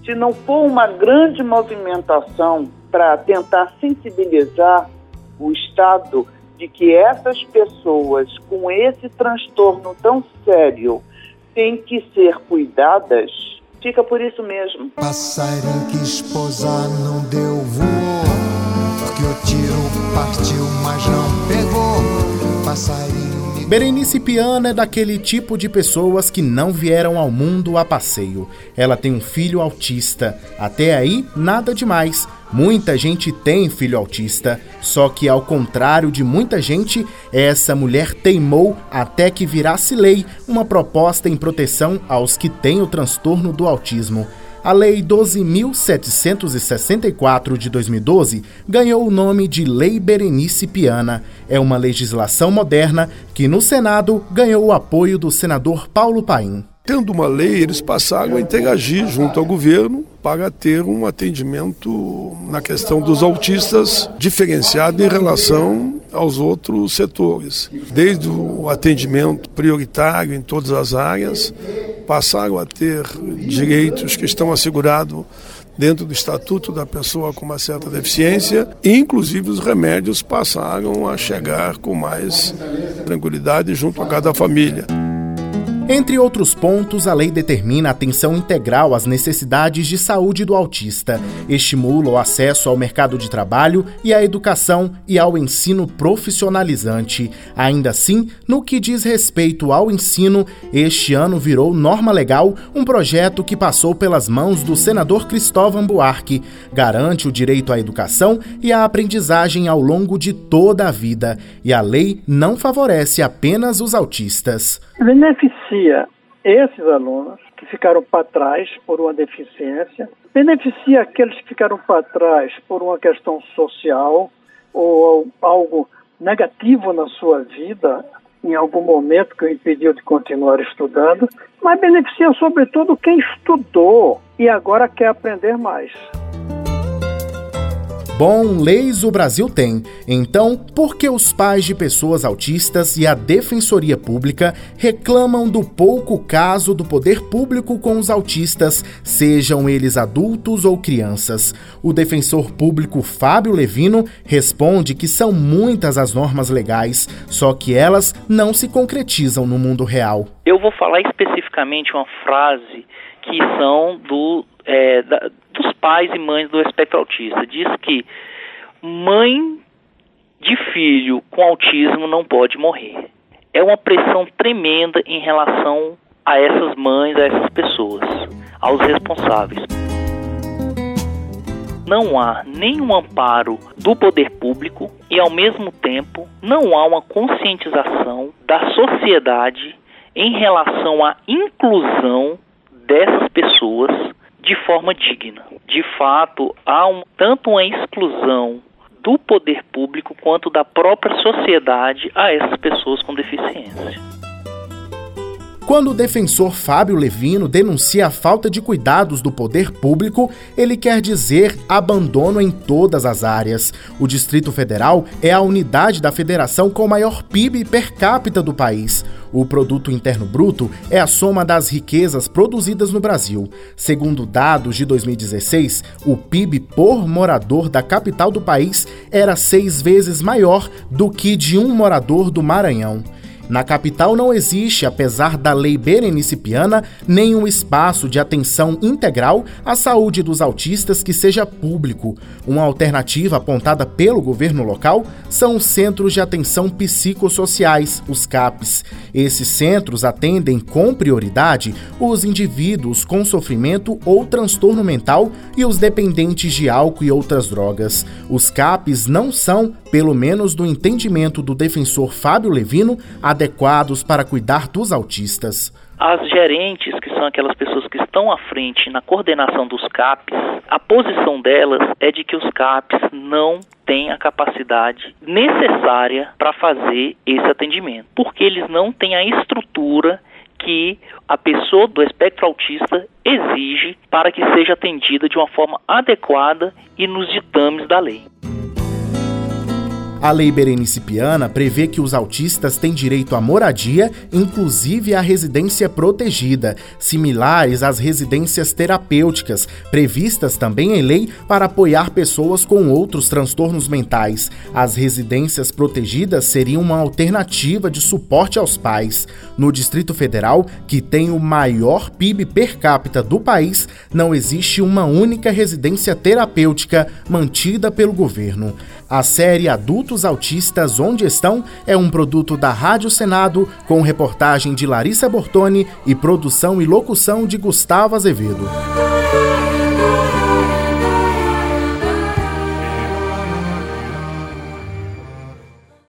se não for uma grande movimentação para tentar sensibilizar o Estado de que essas pessoas com esse transtorno tão sério têm que ser cuidadas, fica por isso mesmo. Passarinho que esposar não deu voo, porque o tiro partiu, mas não pegou. Passarinho. Berenice Piana é daquele tipo de pessoas que não vieram ao mundo a passeio. Ela tem um filho autista. Até aí, nada demais. Muita gente tem filho autista, só que ao contrário de muita gente, essa mulher teimou até que virasse lei uma proposta em proteção aos que têm o transtorno do autismo. A Lei 12.764 de 2012 ganhou o nome de Lei Berenice Piana. É uma legislação moderna que no Senado ganhou o apoio do senador Paulo Paim. Tendo uma lei, eles passaram a interagir junto ao governo para ter um atendimento na questão dos autistas diferenciado em relação aos outros setores. Desde o atendimento prioritário em todas as áreas, passaram a ter direitos que estão assegurados dentro do Estatuto da Pessoa com uma certa deficiência, e inclusive os remédios passaram a chegar com mais tranquilidade junto a cada família. Entre outros pontos, a lei determina a atenção integral às necessidades de saúde do autista, estimula o acesso ao mercado de trabalho e à educação e ao ensino profissionalizante. Ainda assim, no que diz respeito ao ensino, este ano virou norma legal um projeto que passou pelas mãos do senador Cristóvão Buarque. Garante o direito à educação e à aprendizagem ao longo de toda a vida. E a lei não favorece apenas os autistas. Beneficia esses alunos que ficaram para trás por uma deficiência, beneficia aqueles que ficaram para trás por uma questão social ou algo negativo na sua vida, em algum momento que o impediu de continuar estudando, mas beneficia sobretudo quem estudou e agora quer aprender mais. Bom, leis o Brasil tem. Então, por que os pais de pessoas autistas e a Defensoria Pública reclamam do pouco caso do poder público com os autistas, sejam eles adultos ou crianças? O defensor público Fábio Levino responde que são muitas as normas legais, só que elas não se concretizam no mundo real. Eu vou falar especificamente uma frase que são dos pais e mães do espectro autista. Diz que mãe de filho com autismo não pode morrer. É uma pressão tremenda em relação a essas mães, a essas pessoas, aos responsáveis. Não há nenhum amparo do poder público e, ao mesmo tempo, não há uma conscientização da sociedade em relação à inclusão dessas pessoas de forma digna. De fato, há tanto uma exclusão do poder público quanto da própria sociedade a essas pessoas com deficiência. Quando o defensor Fábio Levino denuncia a falta de cuidados do poder público, ele quer dizer abandono em todas as áreas. O Distrito Federal é a unidade da federação com o maior PIB per capita do país. O Produto Interno Bruto é a soma das riquezas produzidas no Brasil. Segundo dados de 2016, o PIB por morador da capital do país era 6 vezes maior do que de um morador do Maranhão. Na capital não existe, apesar da Lei Berenice Piana, nenhum espaço de atenção integral à saúde dos autistas que seja público. Uma alternativa apontada pelo governo local são os Centros de Atenção Psicossociais, os CAPs. Esses centros atendem com prioridade os indivíduos com sofrimento ou transtorno mental e os dependentes de álcool e outras drogas. Os CAPs não são, pelo menos do entendimento do defensor Fábio Levino, adequados para cuidar dos autistas. As gerentes, que são aquelas pessoas que estão à frente na coordenação dos CAPs, a posição delas é de que os CAPs não têm a capacidade necessária para fazer esse atendimento, porque eles não têm a estrutura que a pessoa do espectro autista exige para que seja atendida de uma forma adequada e nos ditames da lei. A Lei Berenice Piana prevê que os autistas têm direito à moradia, inclusive à residência protegida, similares às residências terapêuticas, previstas também em lei para apoiar pessoas com outros transtornos mentais. As residências protegidas seriam uma alternativa de suporte aos pais. No Distrito Federal, que tem o maior PIB per capita do país, não existe uma única residência terapêutica mantida pelo governo. A série Adultos Autistas Onde Estão é um produto da Rádio Senado, com reportagem de Larissa Bortoni e produção e locução de Gustavo Azevedo.